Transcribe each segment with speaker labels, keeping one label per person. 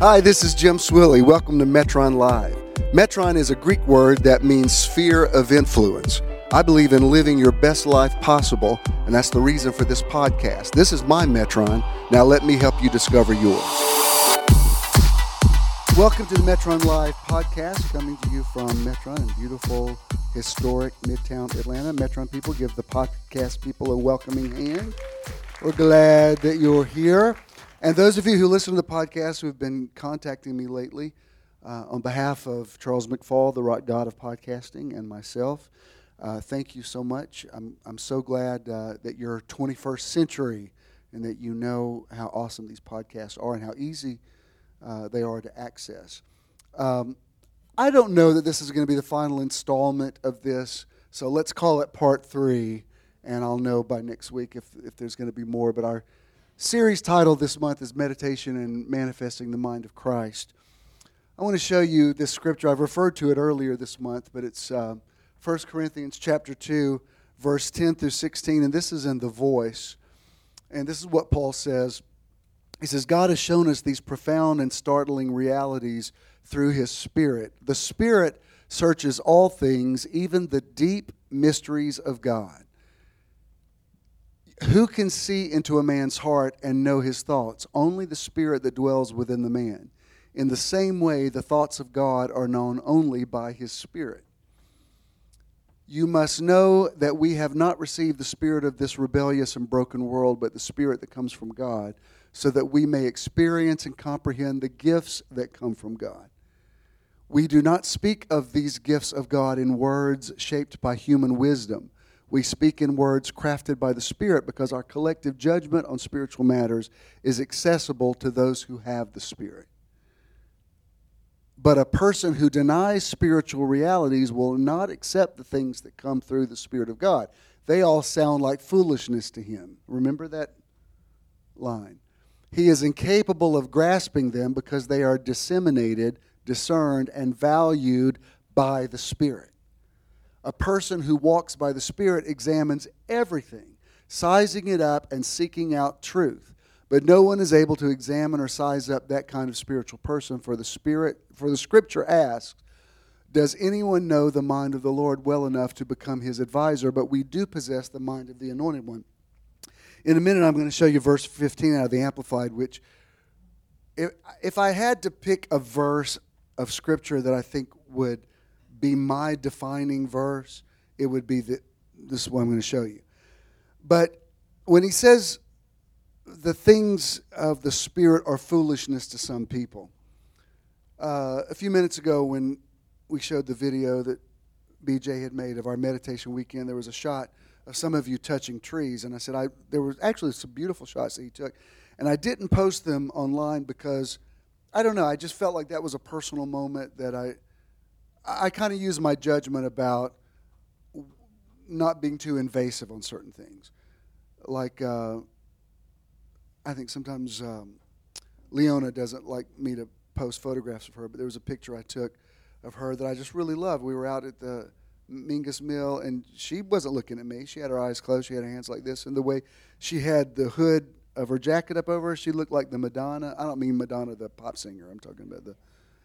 Speaker 1: Hi, this is Jim Swilley. Welcome to Metron Live. Metron is a Greek word that means sphere of influence. I believe in living your best life possible, and that's the reason for this podcast. This is my Metron. Now let me help you discover yours. Welcome to the Metron Live podcast, coming to you from Metron in beautiful, historic Midtown Atlanta. Metron people, give the podcast people a welcoming hand. We're glad that you're here. And those of you who listen to the podcast who have been contacting me lately, on behalf of Charles McFall, the rock god of podcasting, and myself, thank you so much. I'm so glad that you're 21st century and that you know how awesome these podcasts are and how easy they are to access. I don't know that this is going to be the final installment of this, so let's call it part 3, and I'll know by next week if there's going to be more. But our series title this month is Meditation and Manifesting the Mind of Christ. I want to show you this scripture. I've referred to it earlier this month, but it's 1 Corinthians chapter 2, verse 10 through 16, and this is in The Voice. And this is what Paul says. He says, God has shown us these profound and startling realities through His Spirit. The Spirit searches all things, even the deep mysteries of God. Who can see into a man's heart and know his thoughts? Only the Spirit that dwells within the man. In the same way, the thoughts of God are known only by His Spirit. You must know that we have not received the spirit of this rebellious and broken world, but the Spirit that comes from God, so that we may experience and comprehend the gifts that come from God. We do not speak of these gifts of God in words shaped by human wisdom. We speak in words crafted by the Spirit because our collective judgment on spiritual matters is accessible to those who have the Spirit. But a person who denies spiritual realities will not accept the things that come through the Spirit of God. They all sound like foolishness to him. Remember that line? He is incapable of grasping them because they are disseminated, discerned, and valued by the Spirit. A person who walks by the Spirit examines everything, sizing it up and seeking out truth. But no one is able to examine or size up that kind of spiritual person, for the Scripture asks, does anyone know the mind of the Lord well enough to become His advisor? But we do possess the mind of the Anointed One. In a minute, I'm going to show you verse 15 out of the Amplified, which, if I had to pick a verse of Scripture that I think would be my defining verse, it would be this is what I'm going to show you. But when he says the things of the Spirit are foolishness to some people, a few minutes ago when we showed the video that BJ had made of our meditation weekend, there was a shot of some of you touching trees, and I said there were actually some beautiful shots that he took, and I didn't post them online because I don't know, I just felt like that was a personal moment that I kind of use my judgment about not being too invasive on certain things. Like, I think sometimes Leona doesn't like me to post photographs of her, but there was a picture I took of her that I just really loved. We were out at the Mingus Mill, and she wasn't looking at me. She had her eyes closed. She had her hands like this, and the way she had the hood of her jacket up over her, she looked like the Madonna. I don't mean Madonna, the pop singer. I'm talking about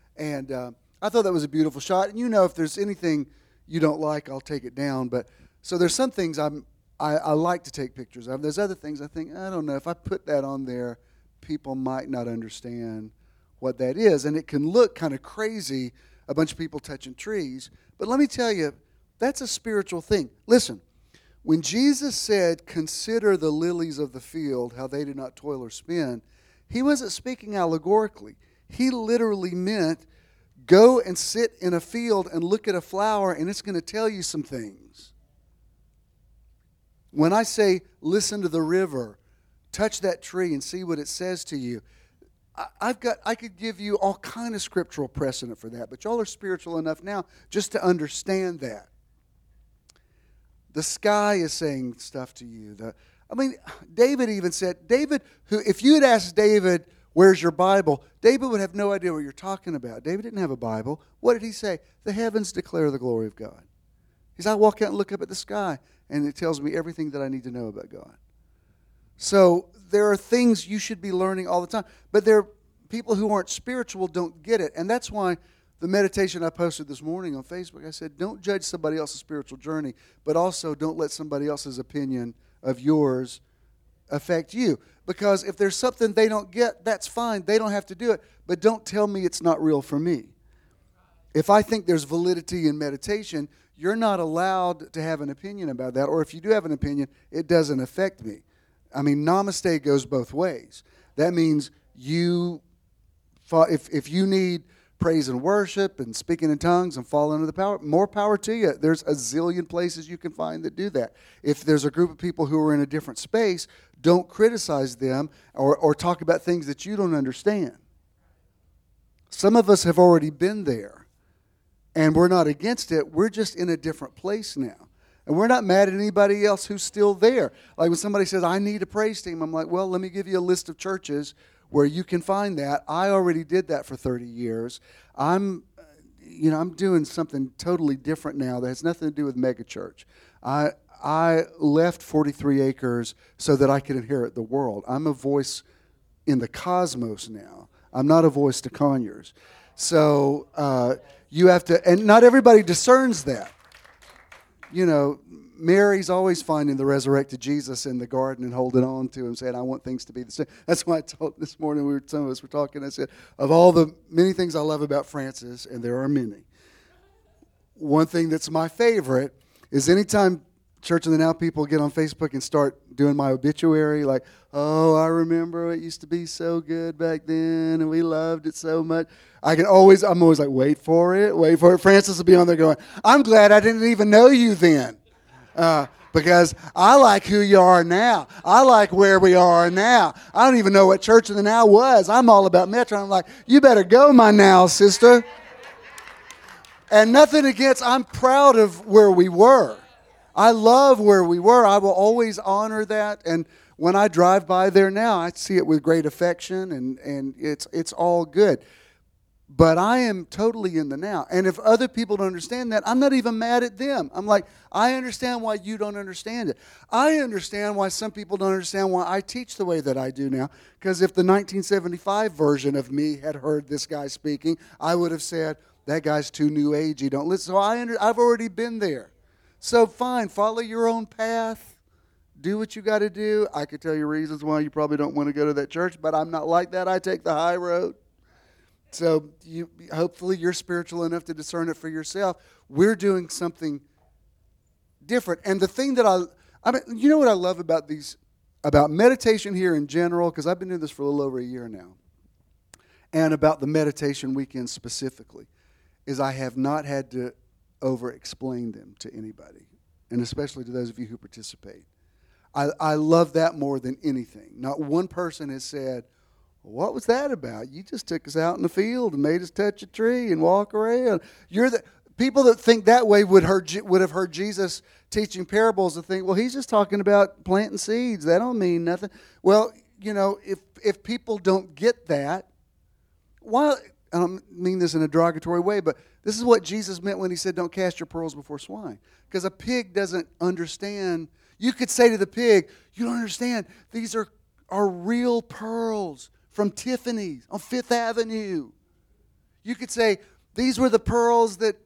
Speaker 1: I thought that was a beautiful shot. And if there's anything you don't like, I'll take it down. But so there's some things I like to take pictures of. There's other things I think, I don't know, if I put that on there, people might not understand what that is. And it can look kind of crazy, a bunch of people touching trees. But let me tell you, that's a spiritual thing. Listen, when Jesus said, consider the lilies of the field, how they do not toil or spin, He wasn't speaking allegorically. He literally meant, go and sit in a field and look at a flower, and it's going to tell you some things. When I say, listen to the river, touch that tree and see what it says to you, I could give you all kind of scriptural precedent for that, but y'all are spiritual enough now just to understand that. The sky is saying stuff to you. David even said, if you had asked David, where's your Bible? David would have no idea what you're talking about. David didn't have a Bible. What did he say? The heavens declare the glory of God. He said, I walk out and look up at the sky, and it tells me everything that I need to know about God. So there are things you should be learning all the time. But people who aren't spiritual don't get it. And that's why the meditation I posted this morning on Facebook, I said, don't judge somebody else's spiritual journey, but also don't let somebody else's opinion of yours affect you. Because if there's something they don't get, that's fine. They don't have to do it. But don't tell me it's not real for me. If I think there's validity in meditation, you're not allowed to have an opinion about that. Or if you do have an opinion, it doesn't affect me. I mean, namaste goes both ways. That means if you need praise and worship and speaking in tongues and fall under the power, more power to you. There's a zillion places you can find that do that. If there's a group of people who are in a different space, don't criticize them or talk about things that you don't understand. Some of us have already been there, and we're not against it. We're just in a different place now. And we're not mad at anybody else who's still there. Like when somebody says, I need a praise team, I'm like, well, let me give you a list of churches where you can find that. I already did that for 30 years. I'm doing something totally different now that has nothing to do with megachurch. I left 43 acres so that I could inherit the world. I'm a voice in the cosmos now. I'm not a voice to Conyers. So you have to, and not everybody discerns that. You know, Mary's always finding the resurrected Jesus in the garden and holding on to him, saying, I want things to be the same. That's why I told this morning, some of us were talking, I said, of all the many things I love about Francis, and there are many, one thing that's my favorite is anytime Church of the Now people get on Facebook and start doing my obituary, like, oh, I remember it used to be so good back then, and we loved it so much. I'm always like, wait for it. Francis will be on there going, I'm glad I didn't even know you then. Because I like who you are now. I like where we are now. I don't even know what Church of the Now was. I'm all about Metro. I'm like, you better go, my Now sister. And nothing against, I'm proud of where we were. I love where we were. I will always honor that. And when I drive by there now, I see it with great affection, and it's all good. But I am totally in the now. And if other people don't understand that, I'm not even mad at them. I'm like, I understand why you don't understand it. I understand why some people don't understand why I teach the way that I do now. Because if the 1975 version of me had heard this guy speaking, I would have said, that guy's too new agey. Don't listen. So I've already been there. So fine, follow your own path. Do what you got to do. I could tell you reasons why you probably don't want to go to that church, but I'm not like that. I take the high road. So hopefully you're spiritual enough to discern it for yourself. We're doing something different. And the thing that I mean, you know what I love about meditation here in general, because I've been doing this for a little over a year now, and about the meditation weekend specifically, is I have not had to over-explain them to anybody, and especially to those of you who participate. I love that more than anything. Not one person has said, what was that about? You just took us out in the field and made us touch a tree and walk around. People that think that way would have heard Jesus teaching parables and think, well, he's just talking about planting seeds. That don't mean nothing. Well, you know, if people don't get that, why? I don't mean this in a derogatory way, but this is what Jesus meant when he said, don't cast your pearls before swine. Because a pig doesn't understand. You could say to the pig, you don't understand. These are real pearls from Tiffany's on Fifth Avenue. You could say, these were the pearls that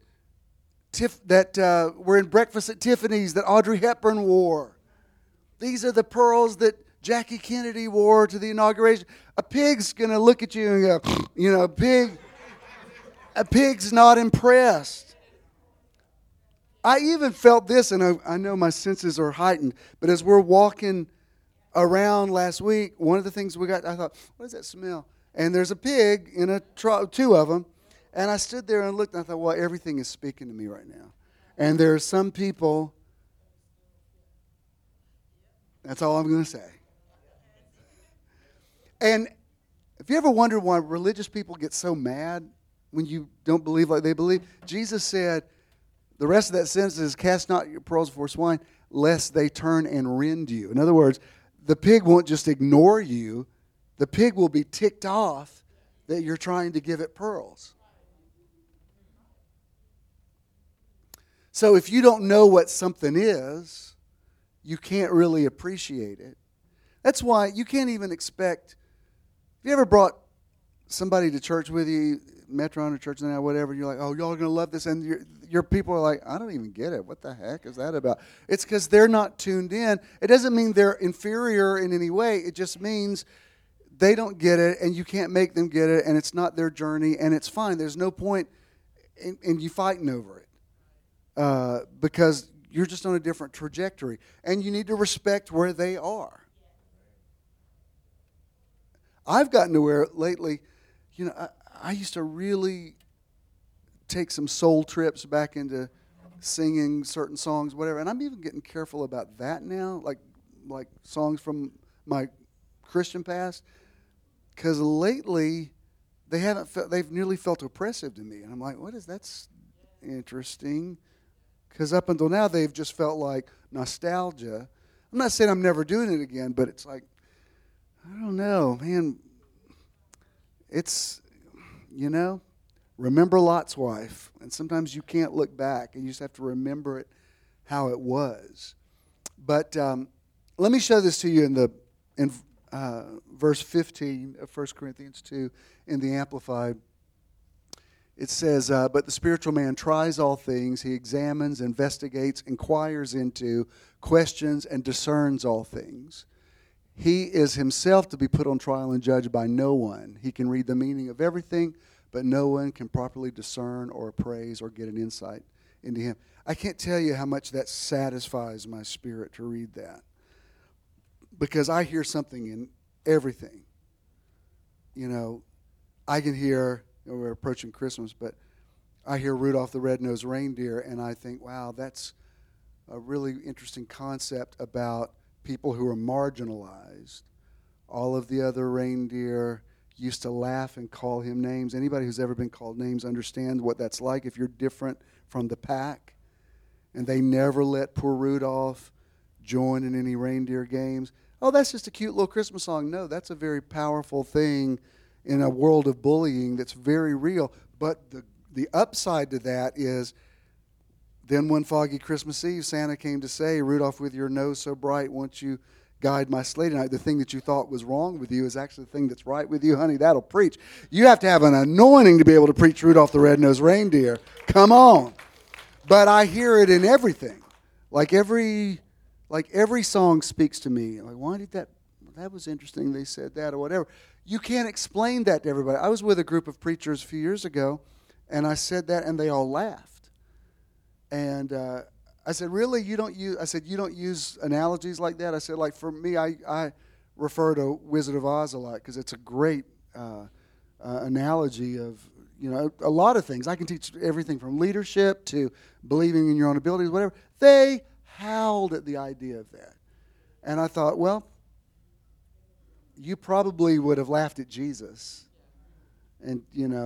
Speaker 1: were in Breakfast at Tiffany's that Audrey Hepburn wore. These are the pearls that Jackie Kennedy wore to the inauguration. A pig's going to look at you and go, you know, a pig's not impressed. I even felt this, and I know my senses are heightened, but as we're walking around last week, one of the things we got, I thought, what does that smell? And there's a pig in a two of them, and I stood there and looked, and I thought, well, everything is speaking to me right now. And there are some people, that's all I'm going to say. And have you ever wondered why religious people get so mad when you don't believe like they believe? Jesus said, the rest of that sentence is, cast not your pearls before swine, lest they turn and rend you. In other words, the pig won't just ignore you. The pig will be ticked off that you're trying to give it pearls. So if you don't know what something is, you can't really appreciate it. That's why you can't even expect. Have you ever brought somebody to church with you, Metron or Church Now, whatever, you're like, oh, y'all are going to love this. And your people are like, I don't even get it. What the heck is that about? It's because they're not tuned in. It doesn't mean they're inferior in any way. It just means they don't get it, and you can't make them get it, and it's not their journey, and it's fine. There's no point in you fighting over it because you're just on a different trajectory, and you need to respect where they are. I've gotten to where lately, I used to really take some soul trips back into singing certain songs, whatever, and I'm even getting careful about that now, like songs from my Christian past, because lately they've nearly felt oppressive to me, and I'm like, what is that's interesting, because up until now they've just felt like nostalgia. I'm not saying I'm never doing it again, but it's like, I don't know, man. It's, remember Lot's wife. And sometimes you can't look back, and you just have to remember it how it was. But let me show this to you in verse 15 of 1 Corinthians 2 in the Amplified. It says, but the spiritual man tries all things. He examines, investigates, inquires into, questions, and discerns all things. He is himself to be put on trial and judged by no one. He can read the meaning of everything, but no one can properly discern or appraise or get an insight into him. I can't tell you how much that satisfies my spirit to read that, because I hear something in everything. I can hear, we're approaching Christmas, but I hear Rudolph the Red-Nosed Reindeer, and I think, wow, that's a really interesting concept about people who are marginalized. All of the other reindeer used to laugh and call him names. Anybody who's ever been called names understands what that's like if you're different from the pack. And they never let poor Rudolph join in any reindeer games. Oh, that's just a cute little Christmas song. No, that's a very powerful thing in a world of bullying that's very real. But the upside to that is, then one foggy Christmas Eve, Santa came to say, Rudolph, with your nose so bright, won't you guide my sleigh tonight? The thing that you thought was wrong with you is actually the thing that's right with you. Honey, that'll preach. You have to have an anointing to be able to preach Rudolph the Red-Nosed Reindeer. Come on. But I hear it in everything. Like every song speaks to me. Like, why did that was interesting they said that, or whatever. You can't explain that to everybody. I was with a group of preachers a few years ago, and I said that, and they all laughed. And I said, really, you don't use analogies like that? I said, like, for me, I refer to Wizard of Oz a lot because it's a great analogy of, a lot of things. I can teach everything from leadership to believing in your own abilities, whatever. They howled at the idea of that. And I thought, well, you probably would have laughed at Jesus. And,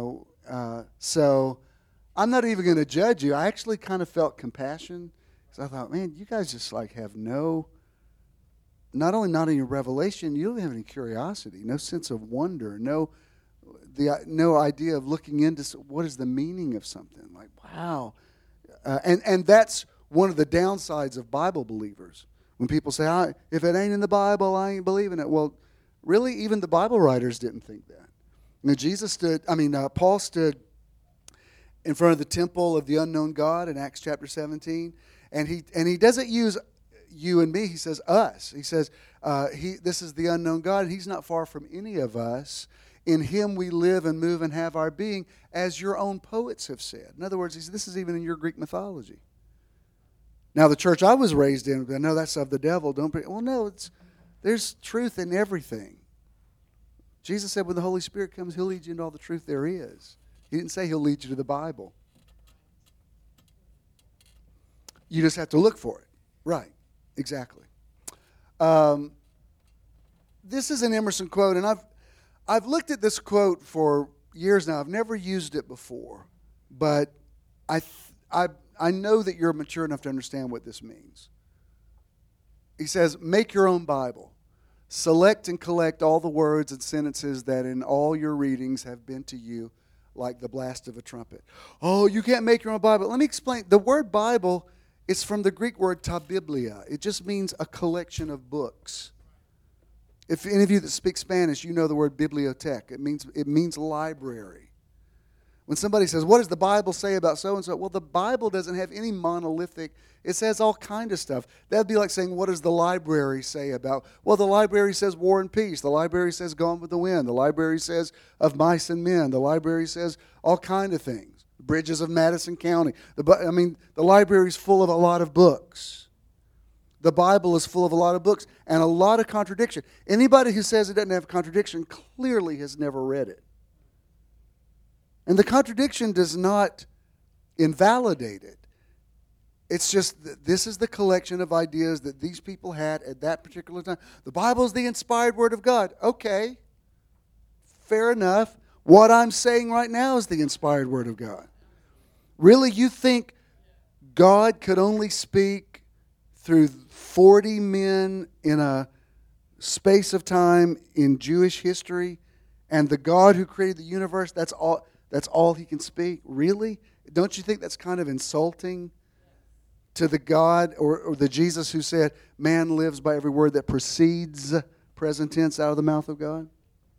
Speaker 1: so I'm not even going to judge you. I actually kind of felt compassion because I thought, man, you guys just have not only not any revelation, you don't have any curiosity, no sense of wonder, no idea of looking into what is the meaning of something. Like, wow. And that's one of the downsides of Bible believers. When people say, if it ain't in the Bible, I ain't believing it. Well, really, even the Bible writers didn't think that. Paul stood in front of the temple of the unknown God in Acts chapter 17. And he doesn't use you and me. He says us. He says, this is the unknown God, and he's not far from any of us. In him we live and move and have our being, as your own poets have said. In other words, this is even in your Greek mythology. Now, the church I was raised in, I know that's of the devil. Well, no, there's truth in everything. Jesus said when the Holy Spirit comes, he'll lead you into all the truth there is. He didn't say he'll lead you to the Bible. You just have to look for it. Right. Exactly. This is an Emerson quote, and I've looked at this quote for years now. I've never used it before, but I know that you're mature enough to understand what this means. He says, make your own Bible. Select and collect all the words and sentences that in all your readings have been to you like the blast of a trumpet. Oh, you can't make your own Bible. Let me explain. The word Bible is from the Greek word ta biblia. It just means a collection of books. If any of you that speak Spanish, you know the word biblioteca. It means library. When somebody says, what does the Bible say about so-and-so? Well, the Bible doesn't have any monolithic. It says all kind of stuff. That would be like saying, what does the library say about? Well, the library says War and Peace. The library says Gone with the Wind. The library says Of Mice and Men. The library says all kind of things. Bridges of Madison County. The library is full of a lot of books. The Bible is full of a lot of books and a lot of contradiction. Anybody who says it doesn't have contradiction clearly has never read it. And the contradiction does not invalidate it. It's just that this is the collection of ideas that these people had at that particular time. The Bible is the inspired Word of God. Okay, fair enough. What I'm saying right now is the inspired Word of God. Really, you think God could only speak through 40 men in a space of time in Jewish history, and the God who created the universe, that's all he can speak? Really? Don't you think that's kind of insulting to the God or the Jesus who said, man lives by every word that proceeds, present tense, out of the mouth of God?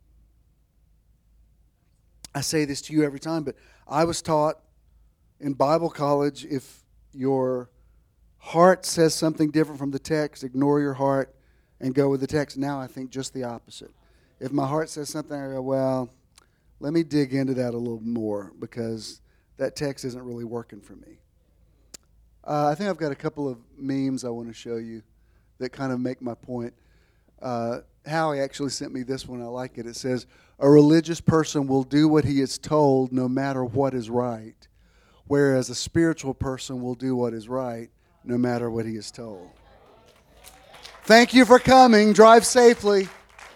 Speaker 1: I say this to you every time, but I was taught in Bible college, if your heart says something different from the text, ignore your heart and go with the text. Now I think just the opposite. If my heart says something, I go, well, let me dig into that a little more because that text isn't really working for me. I think I've got a couple of memes I want to show you that kind of make my point. Howie actually sent me this one. I like it. It says, a religious person will do what he is told no matter what is right, whereas a spiritual person will do what is right no matter what he is told. Thank you for coming. Drive safely.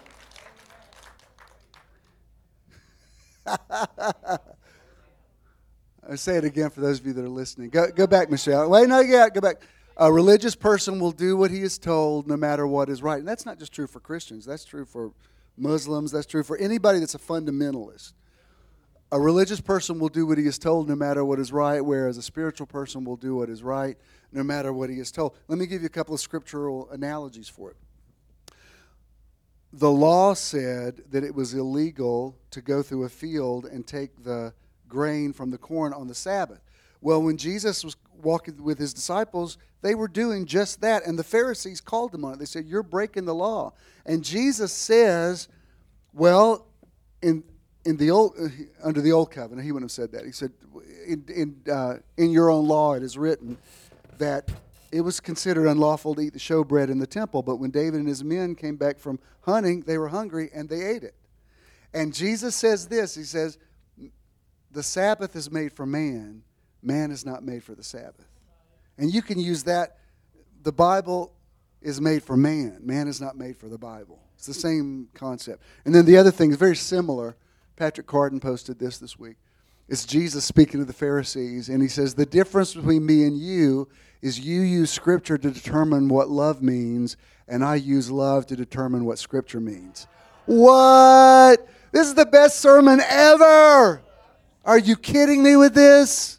Speaker 1: I say it again for those of you that are listening. Go back, Michelle. Wait, no, yeah, go back. A religious person will do what he is told no matter what is right. And that's not just true for Christians. That's true for Muslims. That's true for anybody that's a fundamentalist. A religious person will do what he is told no matter what is right, whereas a spiritual person will do what is right no matter what he is told. Let me give you a couple of scriptural analogies for it. The law said that it was illegal to go through a field and take the grain from the corn on the Sabbath. Well, when Jesus was walking with his disciples, they were doing just that, and the Pharisees called them on it. They said, you're breaking the law. And Jesus says, well, under the old covenant, he wouldn't have said that. He said, in your own law it is written that it was considered unlawful to eat the showbread in the temple, but when David and his men came back from hunting, they were hungry and they ate it. And Jesus says this, he says, the Sabbath is made for man, man is not made for the Sabbath. And you can use that, the Bible is made for man, man is not made for the Bible. It's the same concept. And then the other thing is very similar. Patrick Carden posted this week. It's Jesus speaking to the Pharisees, and he says, the difference between me and you is you use Scripture to determine what love means, and I use love to determine what Scripture means. What? This is the best sermon ever! Are you kidding me with this?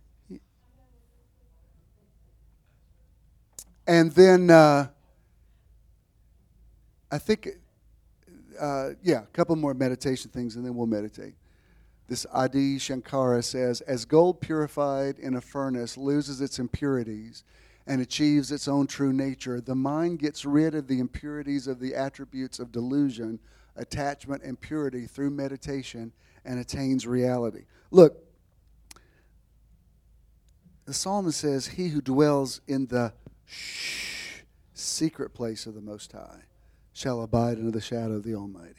Speaker 1: And then, I think, a couple more meditation things, and then we'll meditate. This Adi Shankara says, as gold purified in a furnace loses its impurities and achieves its own true nature, the mind gets rid of the impurities of the attributes of delusion, attachment, and purity through meditation and attains reality. Look, the psalmist says, he who dwells in the secret place of the Most High shall abide under the shadow of the Almighty.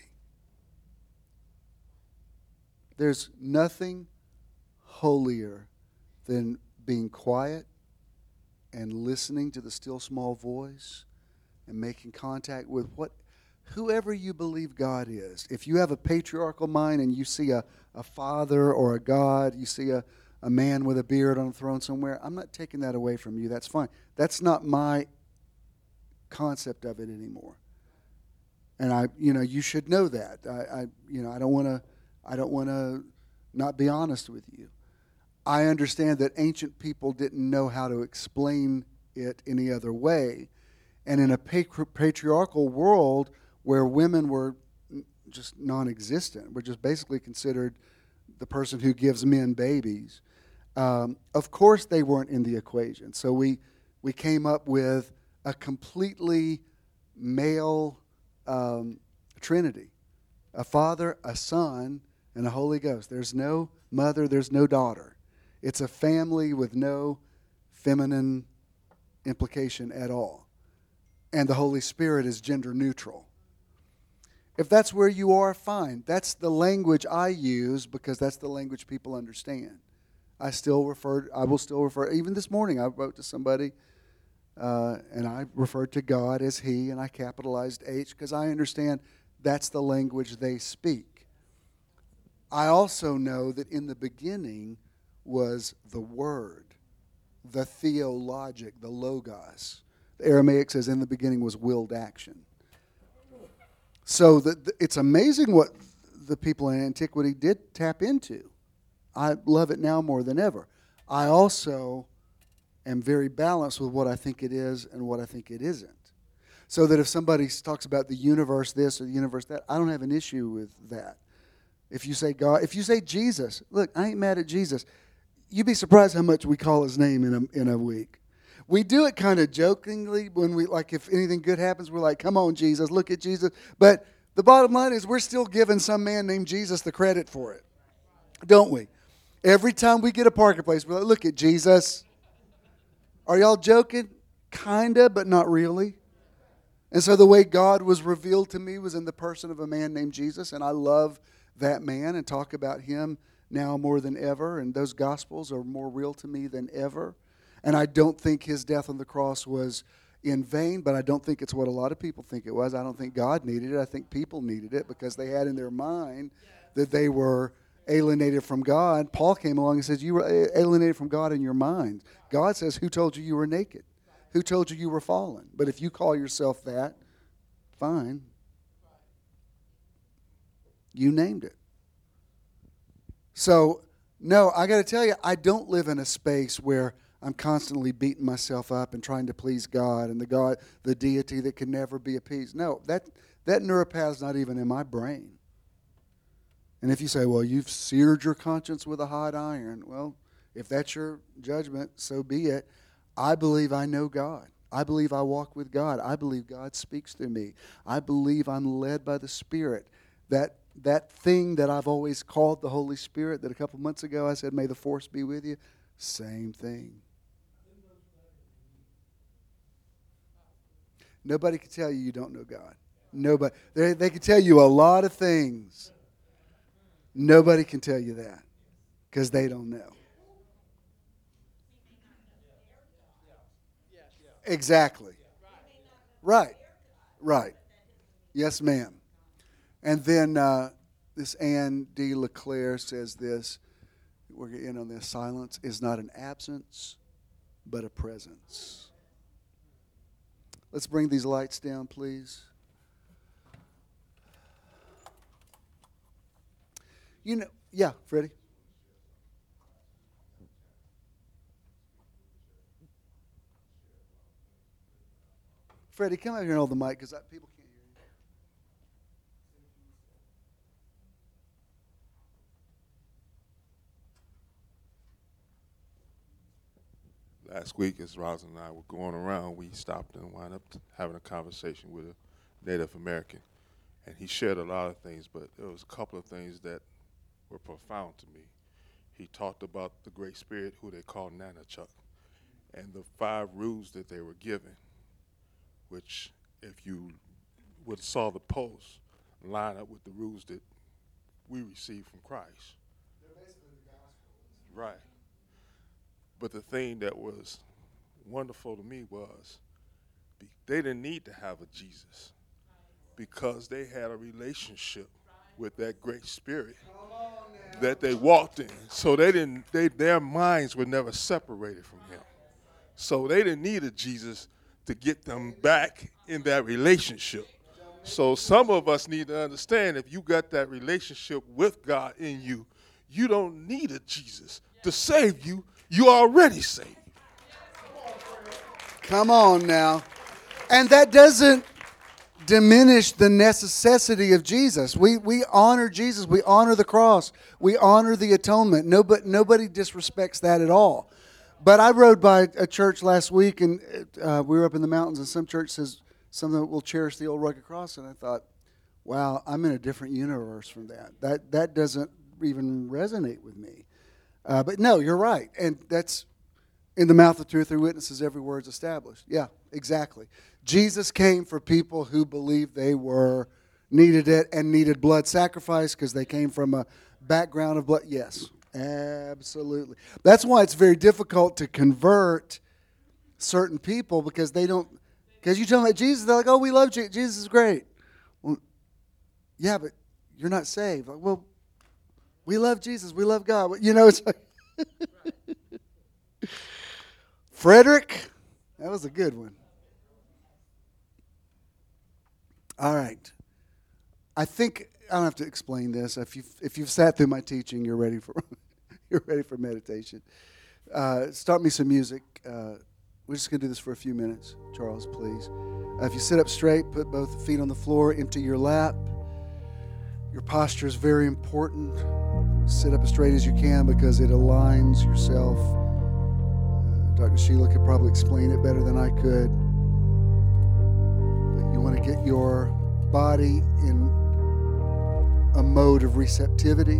Speaker 1: There's nothing holier than being quiet and listening to the still small voice and making contact with whoever you believe God is. If you have a patriarchal mind and you see a father or a God, you see a man with a beard on a throne somewhere, I'm not taking that away from you. That's fine. That's not my concept of it anymore. And you should know that. I don't want to not be honest with you. I understand that ancient people didn't know how to explain it any other way. And in a patriarchal world, where women were just non-existent, were just basically considered the person who gives men babies. Of course, they weren't in the equation. So we came up with a completely male Trinity, a Father, a Son, and a Holy Ghost. There's no mother, there's no daughter. It's a family with no feminine implication at all. And the Holy Spirit is gender neutral. If that's where you are, fine. That's the language I use because that's the language people understand. I will still refer, even this morning I wrote to somebody and I referred to God as He, and I capitalized H because I understand that's the language they speak. I also know that in the beginning was the Word, the theologic, the logos. The Aramaic says in the beginning was willed action. So it's amazing what the people in antiquity did tap into. I love it now more than ever. I also am very balanced with what I think it is and what I think it isn't. So that if somebody talks about the universe this or the universe that, I don't have an issue with that. If you say God, if you say Jesus, look, I ain't mad at Jesus. You'd be surprised how much we call His name in a week. We do it kind of jokingly when we, like, if anything good happens, we're like, come on, Jesus, look at Jesus. But the bottom line is we're still giving some man named Jesus the credit for it, don't we? Every time we get a parking place, we're like, look at Jesus. Are y'all joking? Kinda, but not really. And so the way God was revealed to me was in the person of a man named Jesus, and I love that man and talk about him now more than ever, and those Gospels are more real to me than ever. And I don't think His death on the cross was in vain, but I don't think it's what a lot of people think it was. I don't think God needed it. I think people needed it because they had in their mind that they were alienated from God. Paul came along and says, you were alienated from God in your mind. God says, who told you were naked? Who told you were fallen? But if you call yourself that, fine. You named it. So, no, I got to tell you, I don't live in a space where I'm constantly beating myself up and trying to please God and the deity that can never be appeased. No, that neuropath's not even in my brain. And if you say, well, you've seared your conscience with a hot iron, well, if that's your judgment, so be it. I believe I know God. I believe I walk with God. I believe God speaks through me. I believe I'm led by the Spirit. That thing that I've always called the Holy Spirit, that a couple months ago I said, may the force be with you, same thing. Nobody can tell you don't know God. Nobody. They can tell you a lot of things. Nobody can tell you that because they don't know. Exactly. Right. Yes, ma'am. And then this Anne D. LeClaire says this. We're going to end on this. Silence is not an absence, but a presence. Let's bring these lights down, please. Yeah, Freddie. Freddie, come out here and hold the mic because people can't hear
Speaker 2: you. Last week, as Rosin and I were going around, we stopped and wound up having a conversation with a Native American. And he shared a lot of things, but there was a couple of things that were profound to me. He talked about the Great Spirit, who they call Nanachuk, and the 5 rules that they were given, which if you would have saw the post, line up with the rules that we received from Christ.
Speaker 1: They're basically the gospel.
Speaker 2: Right. But the thing that was wonderful to me was they didn't need to have a Jesus because they had a relationship with that Great Spirit that they walked in. So their minds were never separated from Him. So they didn't need a Jesus to get them back in that relationship. So some of us need to understand if you got that relationship with God in you, you don't need a Jesus to save you. You already saved.
Speaker 1: Come on now. And that doesn't diminish the necessity of Jesus. We honor Jesus. We honor the cross. We honor the atonement. Nobody disrespects that at all. But I rode by a church last week, and we were up in the mountains, and some church says something that will cherish the old rugged cross, and I thought, wow, I'm in a different universe from that. That doesn't even resonate with me. But no, you're right, and that's in the mouth of two or three witnesses, every word's established. Yeah, exactly. Jesus came for people who believed they needed it and needed blood sacrifice because they came from a background of blood. Yes, absolutely. That's why it's very difficult to convert certain people because they don't. Because you tell them about Jesus, they're like, "Oh, we love Jesus. Jesus is great." Well, yeah, but you're not saved. Like, well, we love Jesus. We love God. You know, it's like Frederick. That was a good one. All right. I think I don't have to explain this. If you've sat through my teaching, you're ready for meditation. Start me some music. We're just going to do this for a few minutes. Charles, please. If you sit up straight, put both feet on the floor, empty your lap. Your posture is very important. Sit up as straight as you can because it aligns yourself. Dr. Sheila could probably explain it better than I could. But you want to get your body in a mode of receptivity.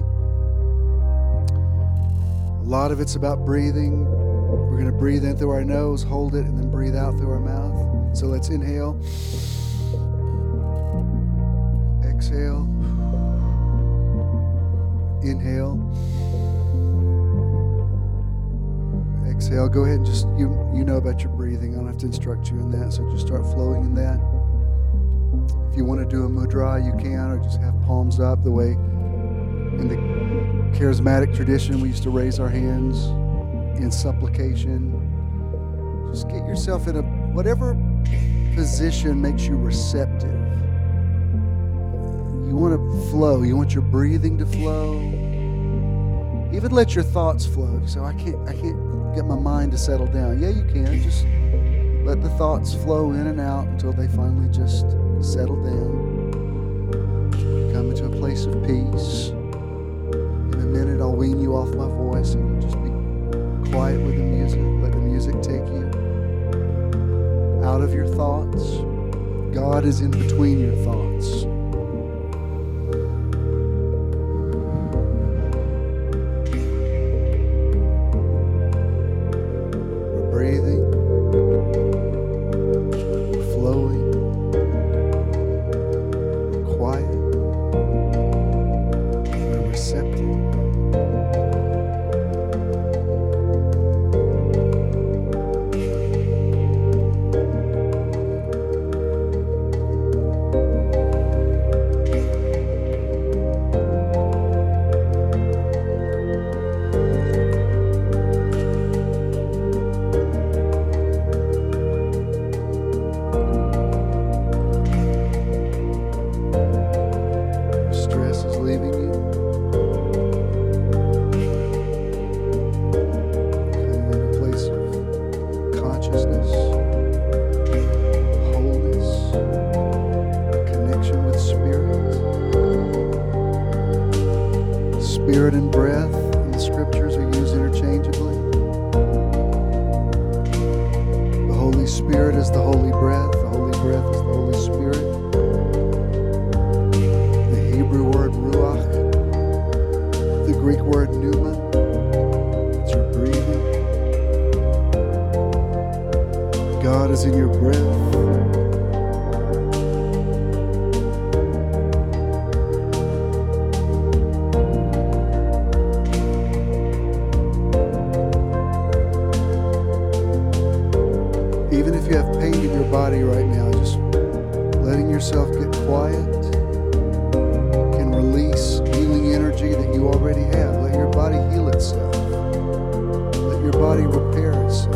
Speaker 1: A lot of it's about breathing. We're going to breathe in through our nose, hold it, and then breathe out through our mouth. So let's inhale. Exhale. Inhale. Exhale. Go ahead and just, you know about your breathing. I don't have to instruct you in that, so just start flowing in that. If you want to do a mudra, you can, or just have palms up the way in the charismatic tradition we used to raise our hands in supplication. Just get yourself in whatever position makes you receptive. You want to flow. You want your breathing to flow. Even let your thoughts flow. So I can't get my mind to settle down. Yeah, you can. Just let the thoughts flow in and out until they finally just settle down. Come into a place of peace. In a minute, I'll wean you off my voice and you'll just be quiet with the music. Let the music take you out of your thoughts. God is in between your thoughts. We're breathing. We're flowing. We're quiet. We're receptive. Stress is leaving you. Coming in a place of consciousness, wholeness, connection with spirit. Spirit and breath in the scriptures are used interchangeably. The Holy Spirit is the holy breath. The holy breath is the Holy Spirit. Hebrew word ruach, the Greek word pneuma, it's your breathing. God is in your breath. Even if you have pain in your body right now, just letting yourself get quiet. Release healing energy that you already have. Let your body heal itself. Let your body repair itself.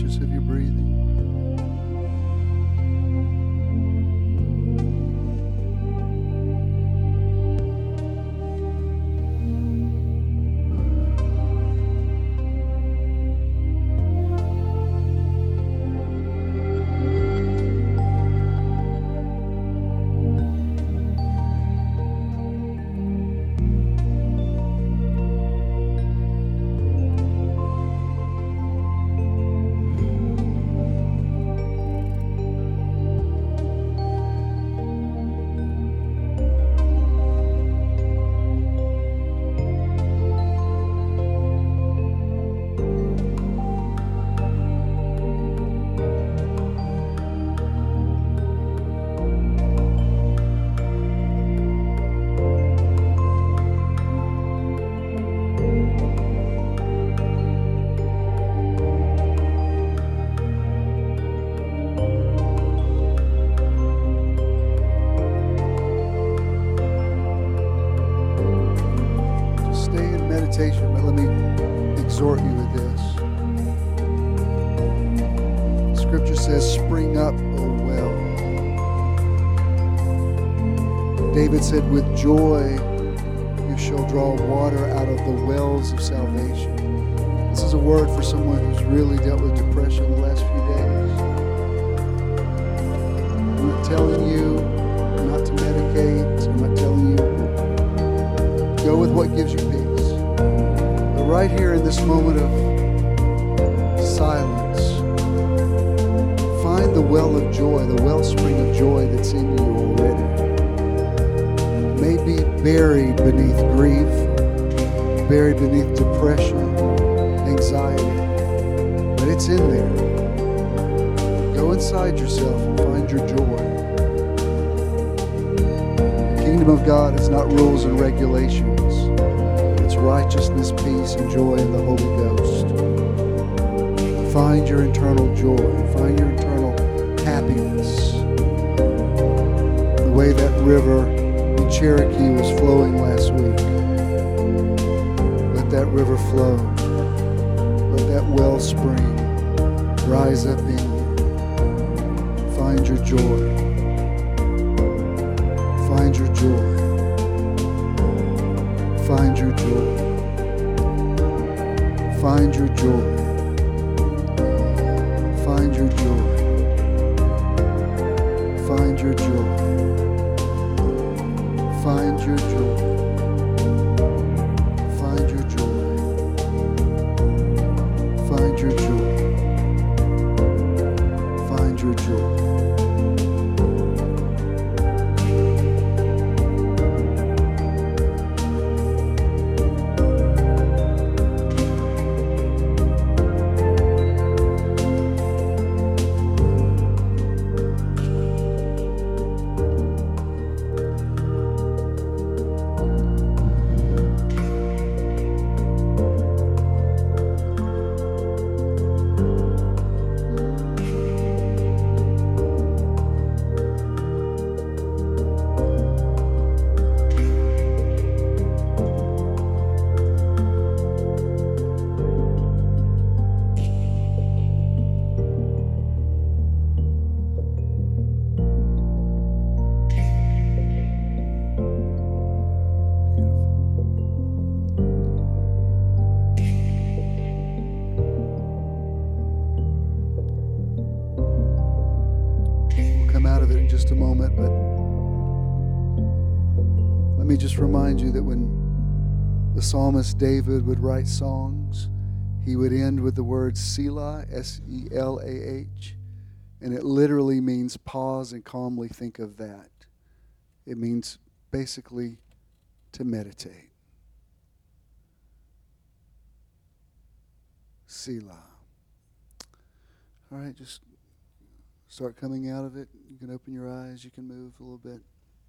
Speaker 1: conscious of your breathing. But let me exhort you with this. Scripture says, spring up, O well. David said, with joy you shall draw water out of the wells of salvation. This is a word for someone who's really dealt with depression the last few days. I'm not telling you not to medicate. I'm not telling you go with what gives you peace. Right here in this moment of silence, find the well of joy, the wellspring of joy that's in you already. It may be buried beneath grief, buried beneath depression, anxiety, but it's in there. Go inside yourself and find your joy. The kingdom of God is not rules and regulations. Righteousness, peace, and joy in the Holy Ghost. Find your internal joy. Find your internal happiness. The way that river in Cherokee was flowing last week. Let that river flow. Let that wellspring rise up in you. Find your joy. Find your joy. Find your joy. Find your joy. Find your joy. Find your joy. Find your joy. Find your joy. Find your joy. Find your joy. Just a moment, but let me just remind you that when the psalmist David would write songs, he would end with the word Selah, S-E-L-A-H, and it literally means pause and calmly think of that. It means basically to meditate. Selah. All right, just start coming out of it. You can open your eyes. You can move a little bit.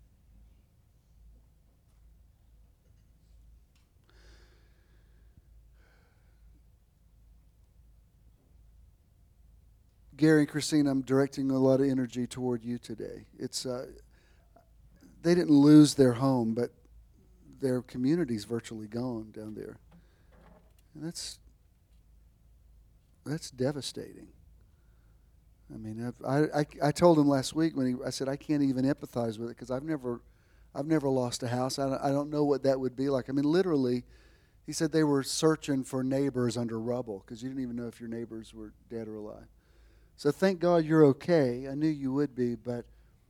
Speaker 1: Gary and Christine, I'm directing a lot of energy toward you today. It's they didn't lose their home, but their community's virtually gone down there. And that's devastating. I mean, I told him last week I said I can't even empathize with it because I've never lost a house. I don't know what that would be like. I mean, literally, he said they were searching for neighbors under rubble because you didn't even know if your neighbors were dead or alive. So thank God you're okay. I knew you would be, but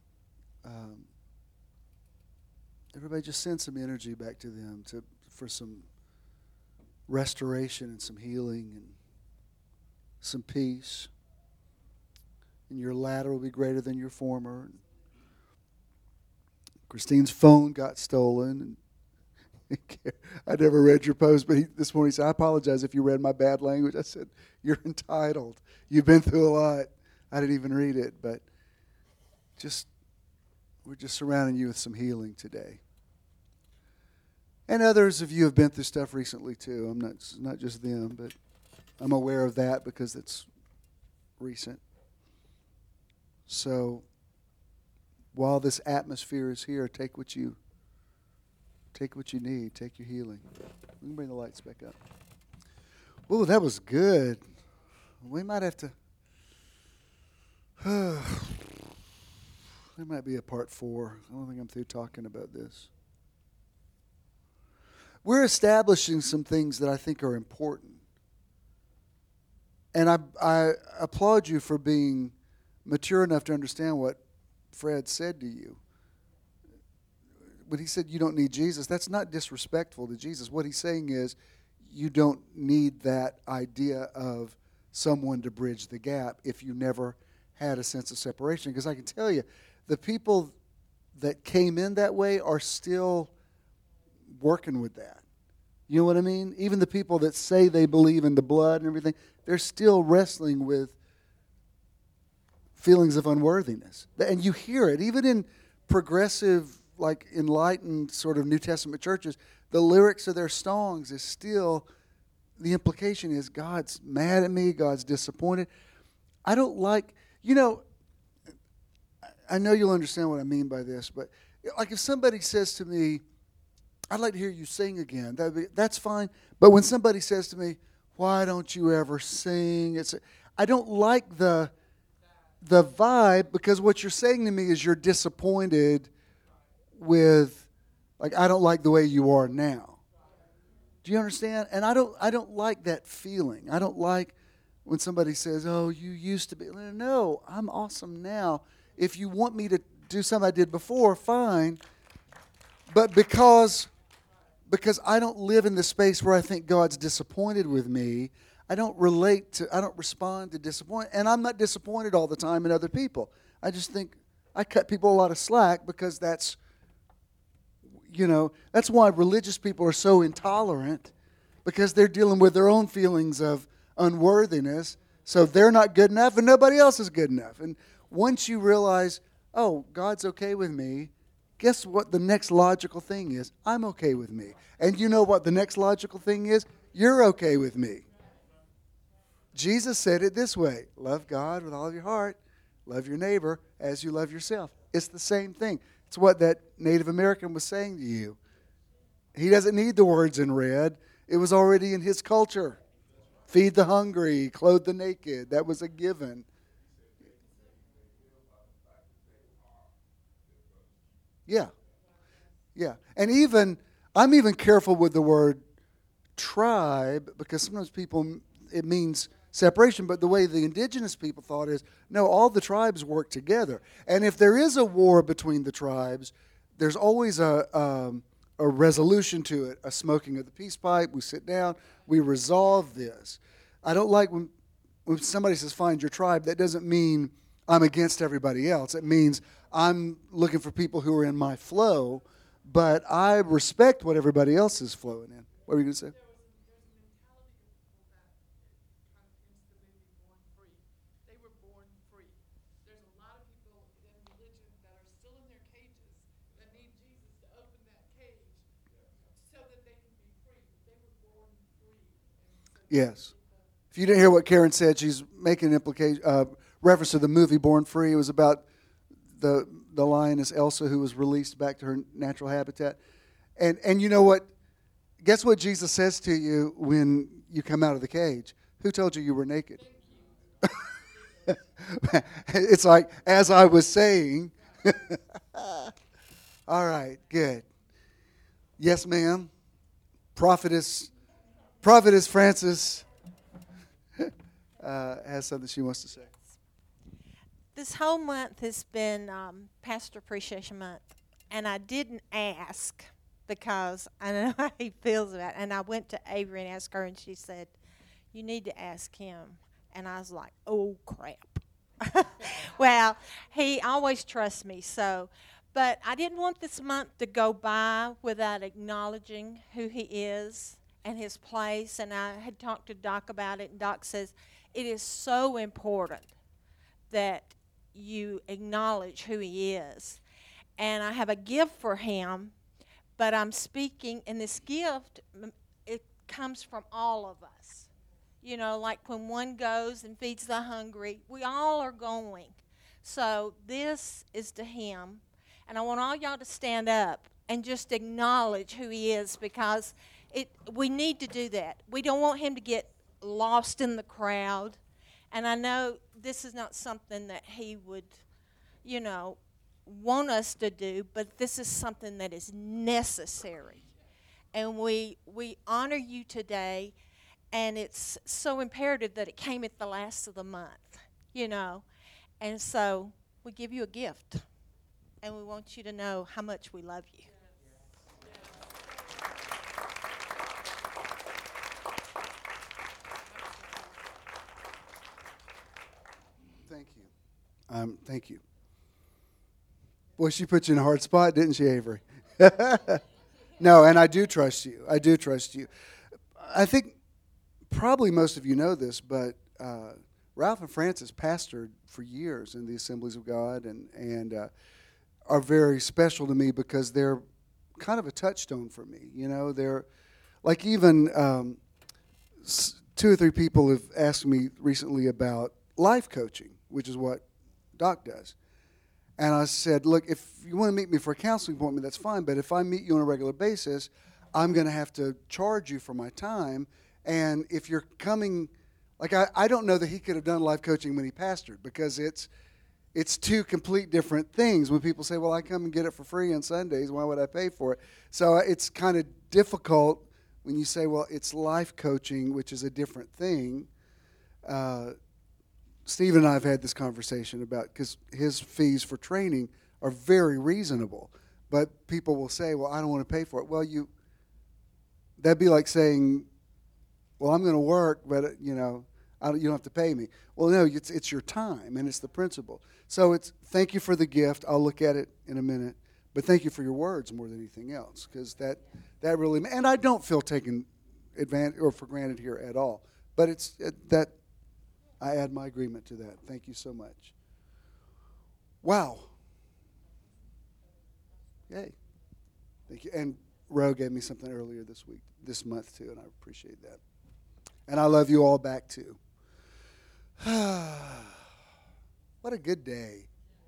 Speaker 1: everybody just send some energy back to them for some restoration and some healing and some peace. And your latter will be greater than your former. Christine's phone got stolen. I never read your post, but this morning he said, I apologize if you read my bad language. I said, you're entitled. You've been through a lot. I didn't even read it, but we're just surrounding you with some healing today. And others of you have been through stuff recently too. It's not just them, but I'm aware of that because it's recent. So while this atmosphere is here, take what you need. Take your healing. We can bring the lights back up. Oh, that was good. We might have to. There might be a part 4. I don't think I'm through talking about this. We're establishing some things that I think are important. And I applaud you for being mature enough to understand what Fred said to you. When he said you don't need Jesus, that's not disrespectful to Jesus. What he's saying is you don't need that idea of someone to bridge the gap if you never had a sense of separation. Because I can tell you, the people that came in that way are still working with that. You know what I mean? Even the people that say they believe in the blood and everything, they're still wrestling with feelings of unworthiness. And you hear it, even in progressive, like enlightened sort of New Testament churches, the lyrics of their songs is still, the implication is God's mad at me, God's disappointed. I don't like, I know you'll understand what I mean by this, but like if somebody says to me, I'd like to hear you sing again, that's fine. But when somebody says to me, why don't you ever sing? I don't like the vibe, because what you're saying to me is you're disappointed with, like, I don't like the way you are now. Do you understand? And I don't like that feeling. I don't like when somebody says, oh, you used to be. No, I'm awesome now. If you want me to do something I did before, fine. But because I don't live in the space where I think God's disappointed with me, I don't respond to disappointment. And I'm not disappointed all the time in other people. I just think I cut people a lot of slack because that's why religious people are so intolerant, because they're dealing with their own feelings of unworthiness. So they're not good enough and nobody else is good enough. And once you realize, oh, God's okay with me, guess what the next logical thing is? I'm okay with me. And you know what the next logical thing is? You're okay with me. Jesus said it this way: love God with all of your heart, love your neighbor as you love yourself. It's the same thing. It's what that Native American was saying to you. He doesn't need the words in red. It was already in his culture. Feed the hungry, clothe the naked. That was a given. Yeah. Yeah. And I'm even careful with the word tribe, because sometimes it means separation, but the way the indigenous people thought is, no, all the tribes work together. And if there is a war between the tribes, there's always a resolution to it, a smoking of the peace pipe. We sit down, we resolve this. I don't like when somebody says, find your tribe. That doesn't mean I'm against everybody else. It means I'm looking for people who are in my flow, but I respect what everybody else is flowing in. What were you going to say? Yes. If you didn't hear what Karen said, she's making an reference to the movie Born Free. It was about the lioness Elsa, who was released back to her natural habitat. And you know what? Guess what Jesus says to you when you come out of the cage? Who told you you were naked? It's like, as I was saying. All right, good. Yes, ma'am. Prophetess Francis has something she wants to say.
Speaker 3: This whole month has been Pastor Appreciation Month, and I didn't ask because I know how he feels about it. And I went to Avery and asked her, and she said, "You need to ask him." And I was like, "Oh, crap." Well, he always trusts me, so. But I didn't want this month to go by without acknowledging who he is and his place. And I had talked to Doc about it, and Doc says it is so important that you acknowledge who he is. And I have a gift for him, but I'm speaking, and this gift, it comes from all of us. You know, like when one goes and feeds the hungry, we all are going. So this is to him, and I want all y'all to stand up and just acknowledge who he is, because we need to do that. We don't want him to get lost in the crowd. And I know this is not something that he would, want us to do, but this is something that is necessary. And we honor you today, and it's so imperative that it came at the last of the month, And so we give you a gift, and we want you to know how much we love you.
Speaker 1: Thank you. Boy, she put you in a hard spot, didn't she, Avery? No, and I do trust you. I think probably most of you know this, but Ralph and Francis pastored for years in the Assemblies of God and are very special to me because they're kind of a touchstone for me. They're like even 2 or 3 people have asked me recently about life coaching, which is what Doc does. And I said, look, if you want to meet me for a counseling appointment, that's fine. But if I meet you on a regular basis, I'm going to have to charge you for my time. And if you're coming, like I don't know that he could have done life coaching when he pastored, because it's 2 complete different things. When people say, well, I come and get it for free on Sundays, why would I pay for it? So it's kind of difficult when you say, well, it's life coaching, which is a different thing. Steve and I have had this conversation about, because his fees for training are very reasonable, but people will say, well, I don't want to pay for it. Well, that'd be like saying, well, I'm going to work, but you don't have to pay me. Well, no, it's your time, and it's the principle. So thank you for the gift. I'll look at it in a minute, but thank you for your words more than anything else, because that really, and I don't feel taken advantage or for granted here at all. But that. I add my agreement to that. Thank you so much. Wow. Yay. Thank you. And Ro gave me something earlier this month too, and I appreciate that. And I love you all back too. What a good day.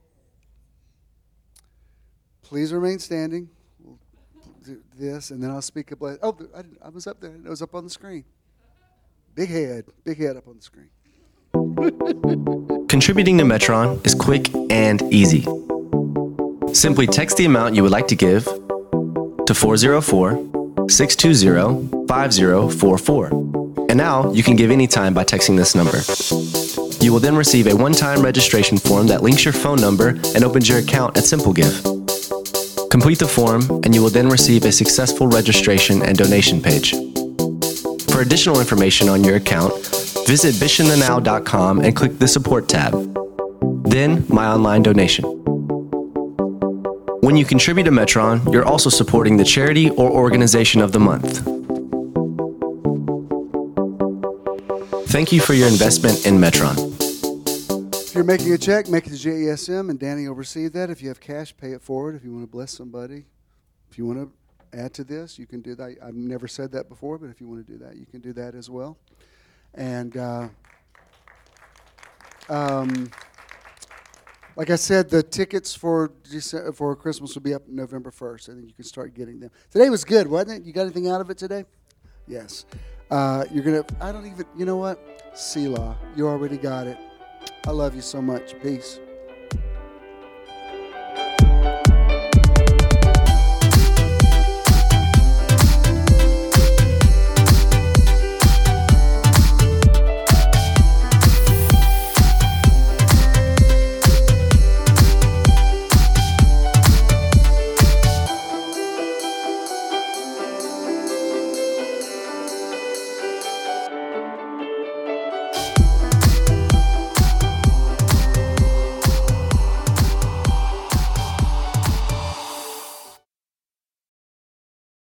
Speaker 1: Please remain standing. We'll do this, and then I'll speak up. Oh, I was up there. It was up on the screen. Big head up on the screen.
Speaker 4: Contributing to Metron is quick and easy. Simply text the amount you would like to give to 404-620-5044. And now you can give anytime by texting this number. You will then receive a one-time registration form that links your phone number and opens your account at SimpleGive. Complete the form, and you will then receive a successful registration and donation page. For additional information on your account, visit bishandthenow.com and click the Support tab. Then, My Online Donation. When you contribute to Metron, you're also supporting the charity or organization of the month. Thank you for your investment in Metron.
Speaker 1: If you're making a check, make it to JESM, and Danny will receive that. If you have cash, pay it forward. If you want to bless somebody, if you want to add to this, you can do that. I've never said that before, but if you want to do that, you can do that as well. And like I said, the tickets for Christmas will be up November 1st. I think you can start getting them. Today was good, wasn't it? You got anything out of it today? Yes. You're going to, I don't even, you know what? Selah, you already got it. I love you so much. Peace.